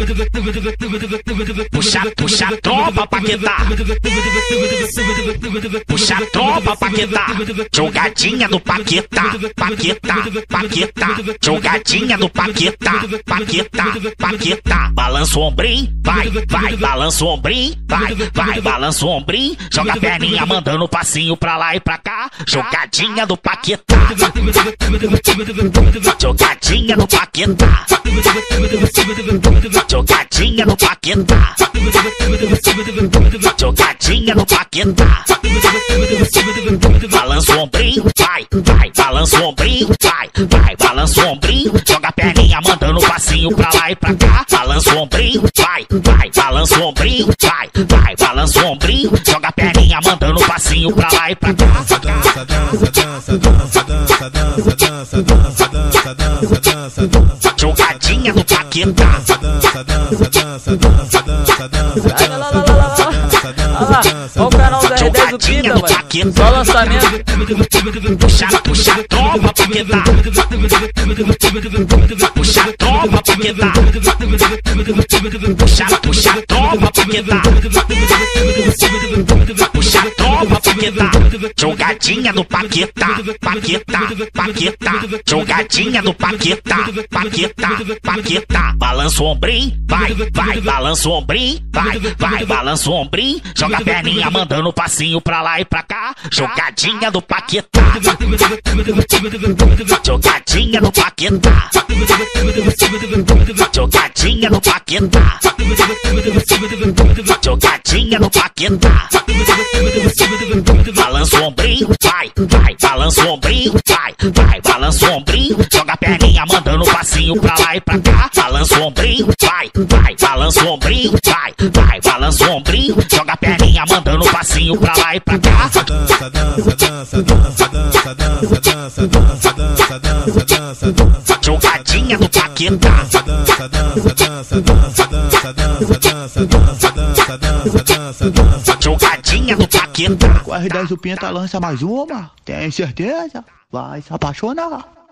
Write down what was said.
Puxa a tropa, Paquetá. Puxa a tropa, Paquetá. Jogadinha do Paquetá, Paquetá, Paquetá. Jogadinha do Paquetá, Paquetá, Paquetá. Balança o ombrinho, vai, vai, balança o ombrinho, vai, vai, balança o ombrinho. Joga a perninha mandando passinho pra lá e pra cá. Jogadinha do Paquetá. Jogadinha do Paquetá. Jogadinha do Paquetá. Jogadinha do Paquetá. Balança o ombrinho, vai, vai, balança o ombrinho, vai, vai, balança o ombrinho. Joga a perninha mandando passinho pra lá e pra cá. Balança o ombrinho, vai, vai, balança o ombrinho, vai, vai, balança o ombrinho. Joga a perninha mandando passinho pra lá e pra cá. Dança, dança, dança, dança, dança, dança, dança, dança, dança, dança, dança, dança. Jogadinha do Paquetá. Dança, dança, dança, dança, dança, dança, dança, dança, dança. Olha o canal da R10 o Pita, mano. Só lançamento. Puxa a tropa, Paquetá. Puxa a tropa, Paquetá. Puxa a tropa, Paquetá. Puxa a tropa, Paquetá. Jogadinha do Paquetá, Paquetá, Paquetá. Jogadinha do Paquetá, Paquetá, Paquetá. Balança o ombrinho, vai, vai, balança o ombrinho, vai, vai, balança o ombrinho. Joga a perninha mandando passinho pra lá e pra cá. Jogadinha do Paquetá. Jogadinha do Paquetá. Jogadinha do Paquetá. Jogadinha do Paquetá. Balança o ombrinho, vai, vai, balança o ombrinho, vai, vai, balança o ombrinho. Joga a perninha mandando passinho pra lá e pra cá. Balança o ombrinho, vai, vai, balança o ombrinho, vai, vai, balança o ombrinho. Joga a perninha mandando passinho pra lá e pra cá. Dança, dança, dança, dança, dança, dança, dança, dança, dança, dança, dança, dança. Jogadinha do Paquetá. Dança, dança, dança, dança, dança, dança, dança, dança, dança, dança, dança, dança. Jogadinha do Paquetá. Com a R10 o Pita lança mais uma, tem certeza? Vai se apaixonar.